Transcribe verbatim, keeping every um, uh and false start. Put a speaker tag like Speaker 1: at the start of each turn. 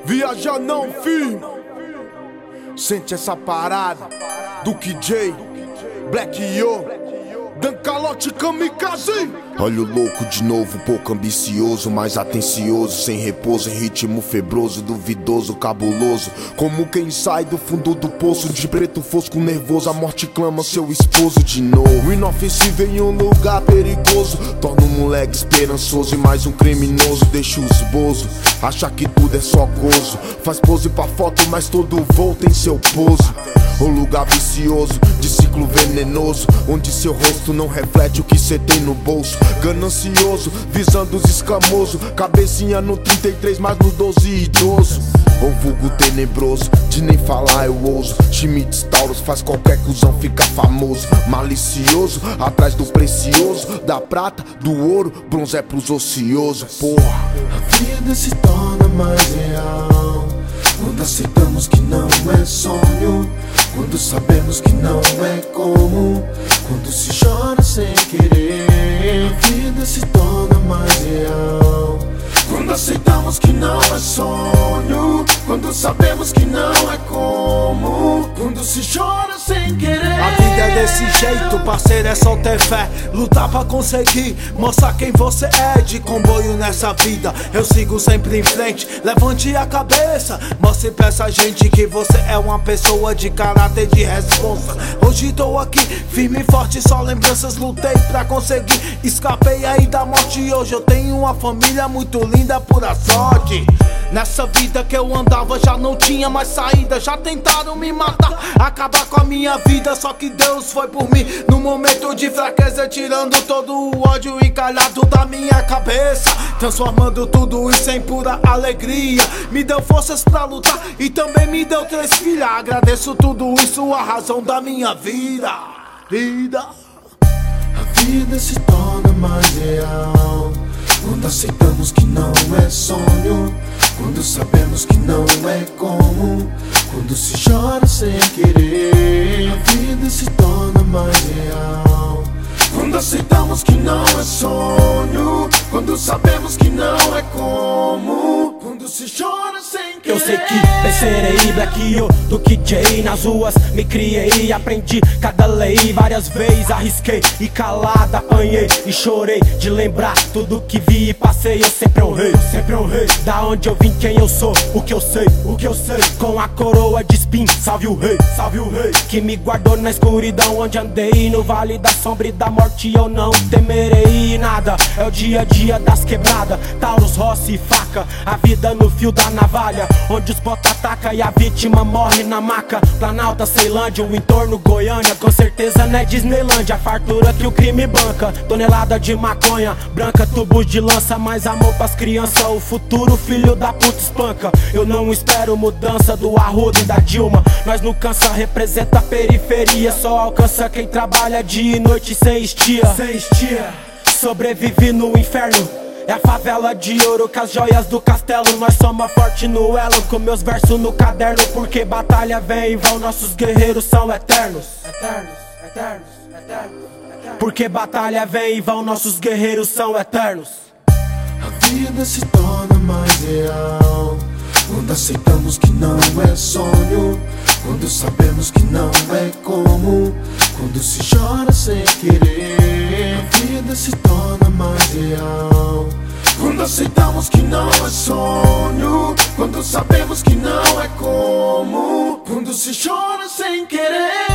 Speaker 1: Viaja não, filho. Sente essa parada do K J, Black Yo, Dan Calote Kamikaze. Olha o louco de novo, pouco ambicioso, mais atencioso, sem repouso, em ritmo febroso, duvidoso, cabuloso, como quem sai do fundo do poço, de preto fosco nervoso, a morte clama seu esposo de novo. Inofensivo em um lugar perigoso, torna um moleque esperançoso e mais um criminoso, deixa os bozo, acha que tudo é só gozo, faz pose pra foto, mas todo voo tem seu pouso. O lugar vicioso, de ciclo venenoso, onde seu rosto não reflete o que cê tem no bolso. Ganancioso, visando os escamoso, cabecinha no trinta e três, mas no doze idoso. O vulgo tenebroso, de nem falar eu ouso. Schmitz Taurus faz qualquer cuzão ficar famoso. Malicioso, atrás do precioso, da prata, do ouro, bronze é pros ociosos, porra.
Speaker 2: A vida se torna mais real quando aceitamos que não é sonho, quando sabemos que não é comum, quando se chora sem querer. A vida se torna mais real quando aceitamos que não é sonho, quando sabemos que não é comum, quando se chora sem querer.
Speaker 3: A vida é desse jeito, parceiro, é só ter fé, lutar pra conseguir, mostrar quem você é. De comboio nessa vida, eu sigo sempre em frente. Levante a cabeça, mostre pra essa gente que você é uma pessoa de caráter, de responsa. Hoje tô aqui, firme e forte, só lembranças, lutei pra conseguir. Escapei aí da morte e hoje eu tenho uma família muito linda, pura sorte. Nessa vida que eu andava já não tinha mais saída. Já tentaram me matar, acabar com a minha vida, só que Deus foi por mim no momento de fraqueza, tirando todo o ódio encalhado da minha cabeça, transformando tudo isso em pura alegria. Me deu forças pra lutar e também me deu três filhas. Agradeço tudo isso, a razão da minha vida. Vida.
Speaker 2: A vida se torna mais real quando aceitamos que não é sonho, quando sabemos que não é comum, quando se chora sem querer. A vida se torna mais real quando aceitamos que não é sonho, quando sabemos que não é comum, quando se chora sem querer.
Speaker 4: Eu sei que vencerei, Black Yo do K J. Nas ruas me criei, aprendi cada lei. Várias vezes arrisquei e calado apanhei e chorei de lembrar tudo que vi e passei. Eu sempre honrei, sempre honrei da onde eu vim, quem eu sou, o que eu sei, o que eu sei. Com a coroa de espinho, salve o rei, salve o rei, que me guardou na escuridão onde andei. No vale da sombra e da morte eu não temerei nada. É o dia a dia das quebradas, Taurus, roça e faca, a vida no fio da navalha, onde os bota ataca e a vítima morre na maca. Planalto, Ceilândia, o entorno Goiânia, com certeza não é Disneylândia. A fartura que o crime banca, tonelada de maconha branca, tubos de lança, mais amor pras crianças. O futuro filho da puta espanca. Eu não espero mudança do Arruda e da Dilma, nós não cansa, representa a periferia. Só alcança quem trabalha dia e noite sem estia, sem estia. Sobrevive no inferno, é a favela de ouro com as joias do castelo. Nós somos forte no elo, com meus versos no caderno, porque batalha vem e vão, nossos guerreiros são eternos. Eternos, eternos, eternos, eternos. Porque batalha vem e vão, nossos guerreiros são eternos.
Speaker 2: A vida se torna mais real quando aceitamos que não é sonho, quando sabemos que não é comum, quando se chora sem querer. A vida se torna mais real quando aceitamos que não é sonho, quando sabemos que não é comum, quando se chora sem querer.